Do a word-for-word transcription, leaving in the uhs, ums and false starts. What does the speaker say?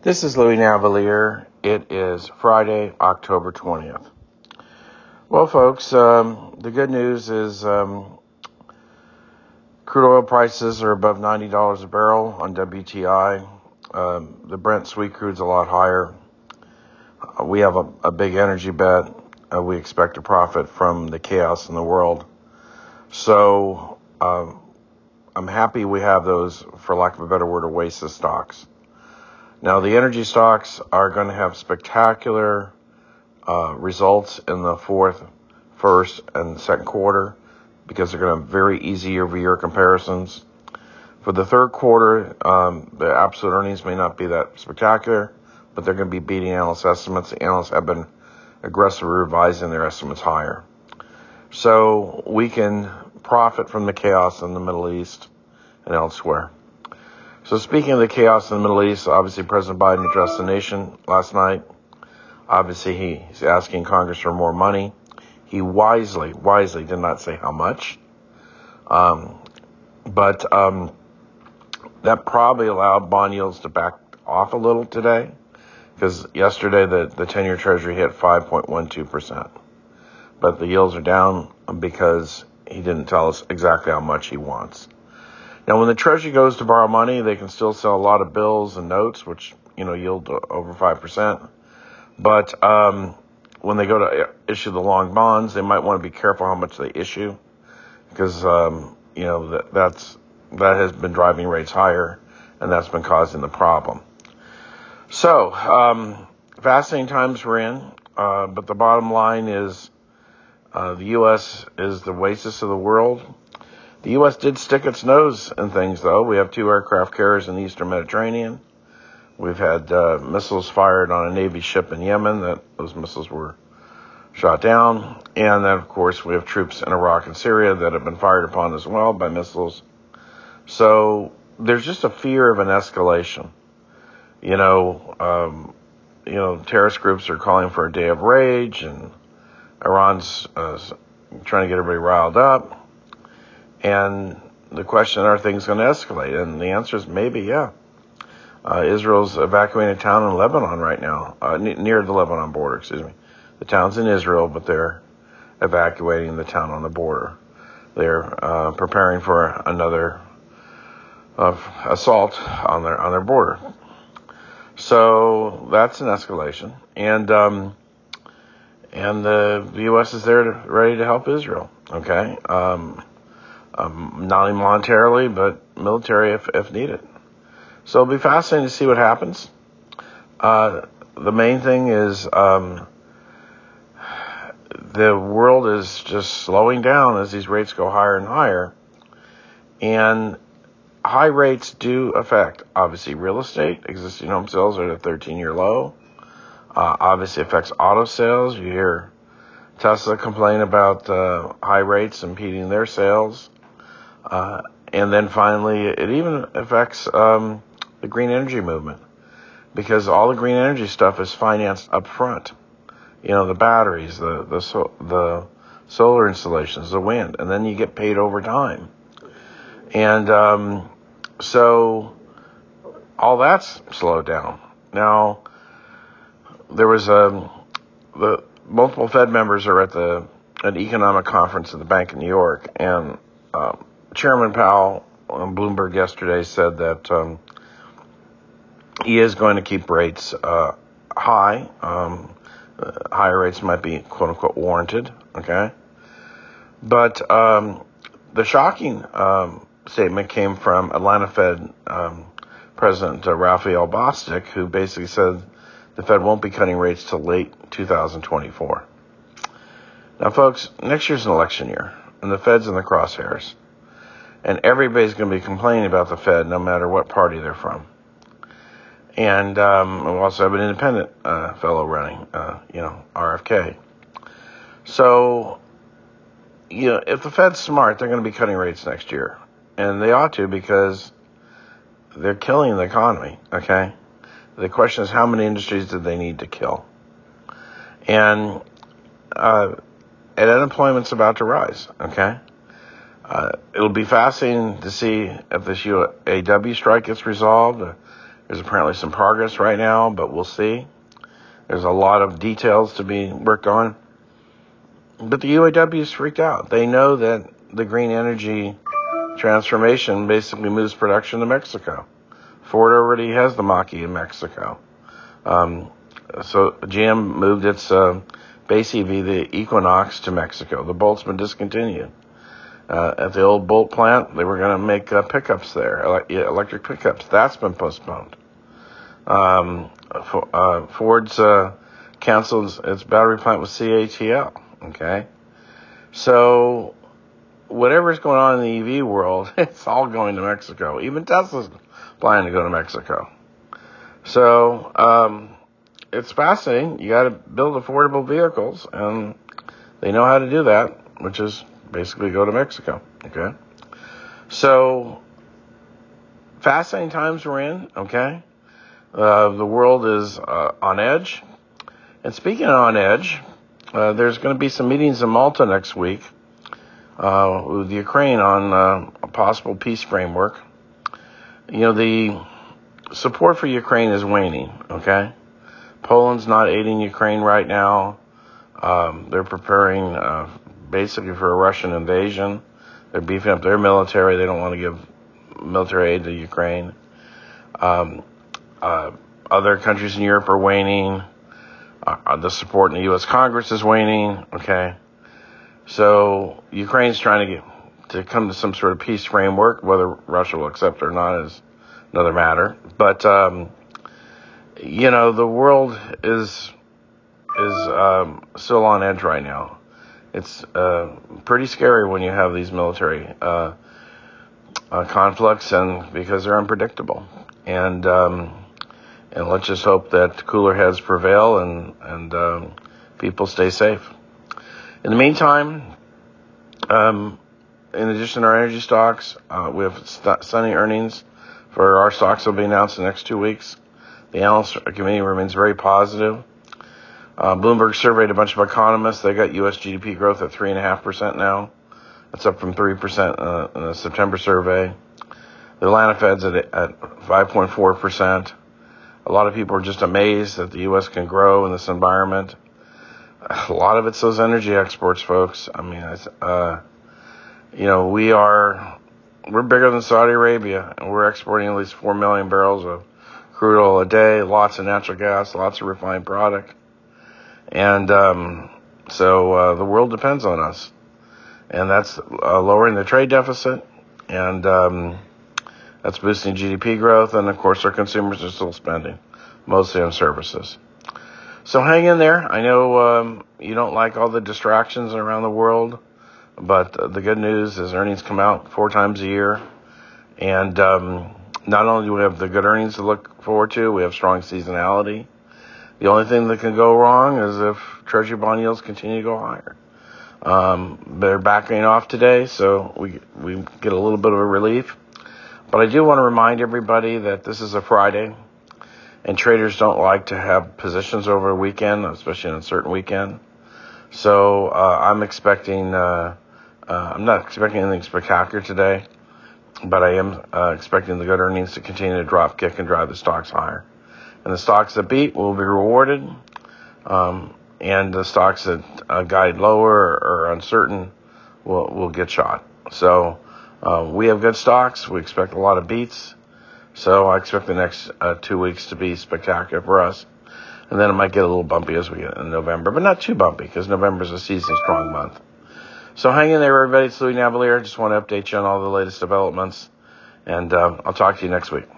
This is Louis Navalier. It is Friday, October twentieth. Well, folks, um, the good news is um, crude oil prices are above ninety dollars a barrel on W T I. Um, the Brent sweet crude's a lot higher. Uh, we have a, a big energy bet. Uh, we expect a profit from the chaos in the world. So um, I'm happy we have those, for lack of a better word, oasis stocks. Now, the energy stocks are going to have spectacular uh, results in the fourth, first, and second quarter because they're going to have very easy year-over-year comparisons. For the third quarter, um, the absolute earnings may not be that spectacular, but they're going to be beating analyst estimates. The analysts have been aggressively revising their estimates higher. So we can profit from the chaos in the Middle East and elsewhere. So speaking of the chaos in the Middle East, obviously President Biden addressed the nation last night. Obviously he, he's asking Congress for more money. He wisely, wisely did not say how much. Um, but um, that probably allowed bond yields to back off a little today, because yesterday the, the ten-year Treasury hit five point one two percent. But the yields are down because he didn't tell us exactly how much he wants. Now, when the Treasury goes to borrow money, they can still sell a lot of bills and notes, which, you know, yield over five percent. But um, when they go to issue the long bonds, they might want to be careful how much they issue, because, um, you know, that, that's that has been driving rates higher, and that's been causing the problem. So, um, fascinating times we're in, uh, but the bottom line is uh, the U S is the oasis of the world. The U S did stick its nose in things, though. We have two aircraft carriers in the Eastern Mediterranean. We've had uh, missiles fired on a Navy ship in Yemen. That those missiles were shot down. And then, of course, we have troops in Iraq and Syria that have been fired upon as well by missiles. So there's just a fear of an escalation. You know, um, you know, terrorist groups are calling for a day of rage, and Iran's uh, trying to get everybody riled up. And the question, are things going to escalate? And the answer is maybe, yeah. Uh, Israel's evacuating a town in Lebanon right now, uh, n- near the Lebanon border, excuse me. The town's in Israel, but they're evacuating the town on the border. They're uh, preparing for another uh, assault on their on their border. So that's an escalation. And um, and the, the U S is there to, ready to help Israel, okay? Um Um, not only monetarily, but military if, if needed. So it'll be fascinating to see what happens. Uh, the main thing is um, the world is just slowing down as these rates go higher and higher. And high rates do affect, obviously, real estate. Existing home sales are at a thirteen-year low. Uh, obviously affects auto sales. You hear Tesla complain about uh, high rates impeding their sales. Uh, and then finally, it even affects um, the green energy movement, because all the green energy stuff is financed up front. You know, the batteries, the the so, the solar installations, the wind, and then you get paid over time. And um, so all that's slowed down. Now, there was a the multiple Fed members are at the an economic conference at the Bank of New York, and um, Chairman Powell on Bloomberg yesterday said that um, he is going to keep rates uh, high. Um, uh, higher rates might be, quote unquote, warranted, okay? But um, the shocking um, statement came from Atlanta Fed um, President uh, Raphael Bostic, who basically said the Fed won't be cutting rates till late two thousand twenty-four. Now, folks, next year's an election year, and the Fed's in the crosshairs. And everybody's going to be complaining about the Fed, no matter what party they're from. And um, we also have an independent uh, fellow running, uh, you know, R F K. So, you know, if the Fed's smart, they're going to be cutting rates next year. And they ought to, because they're killing the economy, okay? The question is, how many industries do they need to kill? And, uh, and unemployment's about to rise, okay? Uh, it'll be fascinating to see if this U A W strike gets resolved. Uh, There's apparently some progress right now, but we'll see. There's a lot of details to be worked on. But the U A W is freaked out. They know that the green energy transformation basically moves production to Mexico. Ford already has the Mach-E in Mexico. Um, so G M moved its uh, base E V, the Equinox, to Mexico. The Bolt's been discontinued. Uh, at the old Bolt plant, they were going to make uh, pickups there, ele- electric pickups. That's been postponed. Um, for, uh, Ford's uh, canceled its battery plant with C A T L. Okay, so whatever's going on in the E V world, it's all going to Mexico. Even Tesla's planning to go to Mexico. So um, it's fascinating. You got to build affordable vehicles, and they know how to do that, which is basically go to Mexico. Okay, so fascinating times we're in. Okay, uh, the world is uh, on edge. And speaking of on edge, uh, there's going to be some meetings in Malta next week uh, with Ukraine on uh, a possible peace framework. You know, the support for Ukraine is waning, okay? Poland's not aiding Ukraine right now. Um, they're preparing uh, basically for a Russian invasion. They're beefing up their military. They don't want to give military aid to Ukraine. Um, uh, other countries in Europe are waning. Uh, the support in the U S Congress is waning, okay? So Ukraine's trying to get to come to some sort of peace framework. Whether Russia will accept it or not is another matter. But, um, you know, the world is is um, still on edge right now. It's uh, pretty scary when you have these military uh, uh, conflicts, and because they're unpredictable. And um, and let's just hope that cooler heads prevail and and um, people stay safe. In the meantime, um, in addition to our energy stocks, uh, we have st- stunning earnings for our stocks that will be announced in the next two weeks. The analyst committee remains very positive. Uh, Bloomberg surveyed a bunch of economists. They got U S G D P growth at three point five percent now. That's up from three percent uh, in the September survey. The Atlanta Fed's at, at five point four percent. A lot of people are just amazed that the U S can grow in this environment. A lot of it's those energy exports, folks. I mean, it's, uh, you know, we are, we're bigger than Saudi Arabia, and we're exporting at least four million barrels of crude oil a day, lots of natural gas, lots of refined product. And um, so uh, the world depends on us. And that's uh, lowering the trade deficit, and um, that's boosting G D P growth. And, of course, our consumers are still spending, mostly on services. So hang in there. I know um, you don't like all the distractions around the world, but uh, the good news is earnings come out four times a year. And um, not only do we have the good earnings to look forward to, we have strong seasonality. The only thing that can go wrong is if Treasury bond yields continue to go higher. Um, they're backing off today, so we we get a little bit of a relief. But I do want to remind everybody that this is a Friday, and traders don't like to have positions over a weekend, especially on a certain weekend. So uh, I'm expecting, uh, uh, I'm not expecting anything spectacular today, but I am uh, expecting the good earnings to continue to drop kick and drive the stocks higher. And the stocks that beat will be rewarded, um, and the stocks that uh, guide lower or, or uncertain will will get shot. So uh, we have good stocks. We expect a lot of beats. So I expect the next uh, two weeks to be spectacular for us. And then it might get a little bumpy as we get in November, but not too bumpy because November is a seasonally strong month. So hang in there, everybody. It's Louis Navalier. Just want to update you on all the latest developments. And uh, I'll talk to you next week.